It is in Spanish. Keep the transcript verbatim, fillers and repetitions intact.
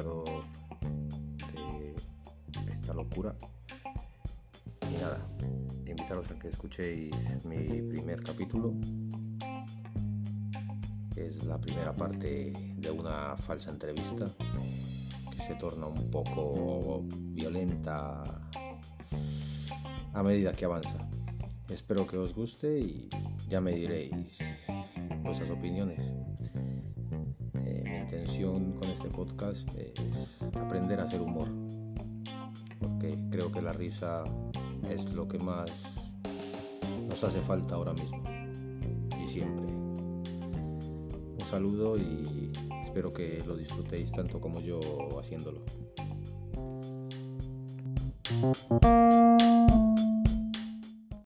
creador de esta locura. Y nada, invitaros a que escuchéis mi primer capítulo, que es la primera parte de una falsa entrevista que se torna un poco violenta a medida que avanza. Espero que os guste y ya me diréis vuestras opiniones. Eh, mi intención con este podcast es aprender a hacer humor, porque creo que la risa es lo que más nos hace falta ahora mismo y siempre. Un saludo y espero que lo disfrutéis tanto como yo haciéndolo.